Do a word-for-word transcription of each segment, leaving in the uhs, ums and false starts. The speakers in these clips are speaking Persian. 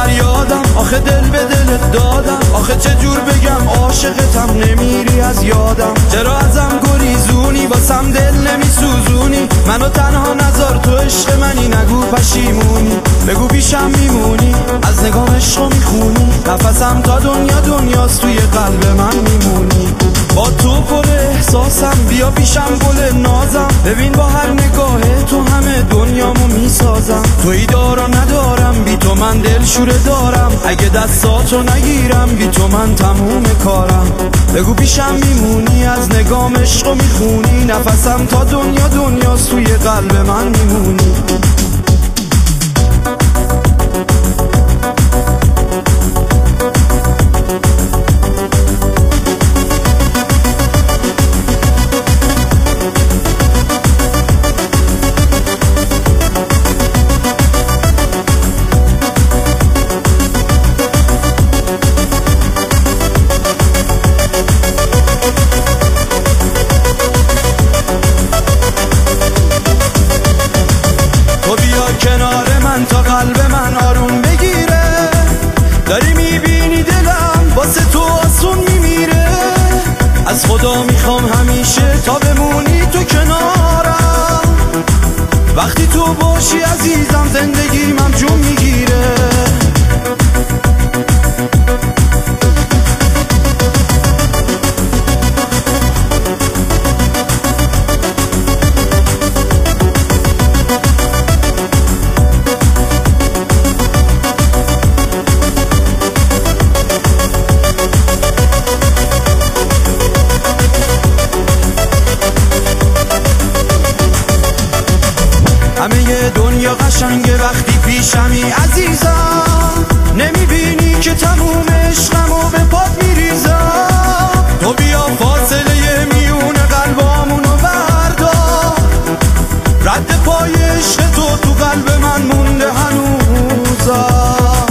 فریادم، آخه دل به دلت دادم، آخه چه جور بگم عاشقتم نمیری از یادم. چرا ازم گریزونی واسم دل نمیسوزونی، منو تنها نذار تو عشق منی، نگو پشیمونی، بگو پیشم میمونی، از نگام عشقو میخونی، نفسم تا دنیا دنیاست توی قلب من میمونی. با تو پر احساسم، بیا پیشم گل نازم، ببین با هر نگاه تو همه دنیامو میسازم. تویی دارا ندارم، بی تو من دل شوره دارم، اگه دستاتو نگیرم بی تو من تموم کارم. بگو پیشم میمونی، از نگام عشقو میخونی، نفسم تا دنیا دنیاست توی قلب من میمونی. کنار من تا قلب من آروم بگیره، داری میبینی دلم واسه تو آسون میمیره. از خدا میخوام همیشه تا بمونی تو کنارم، وقتی تو باشی عزیزم زندگی من جون میگیره. همه دنیا قشنگه وقتی پیشمی عزیزم، نمیبینی که تموم عشقمو به پات میریزم. تو بیا فاصله میون قلبامونو بردار، رد پای عشق تو تو قلب من مونده هنوزم.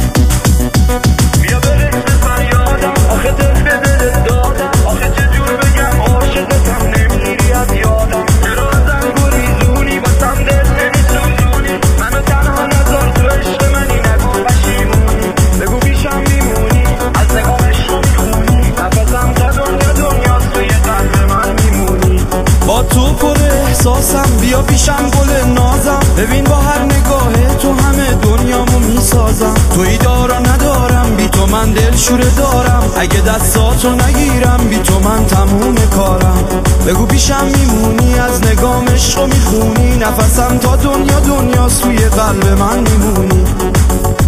بیا برس به فریادم، آخه دل به دلت دادم، آخه چجور بگم عاشقتم نمیری از یادم. چرا ازم گریزونی واسم دل نمیسوزونی، منو تنها نذار تو عشق منی، نگو پشیمونی، بگو پیشم میمونی، از نگام عشقو میخونی، نفسم تا دنیا دنیاست توی قلب من میمونی. با تو پر احساسم، بیا پیشم گل نازم، ببین با هر نگاه تو همه دنیامو میسازم. تویی دارا ندارم، بی تو من دل شوره دارم، اگه دستاتو نگیرم بی تو من تموم کارم. بگو پیشم میمونی، از نگام عشقو میخونی، نفسم تا دنیا دنیاست توی قلب من میمونی.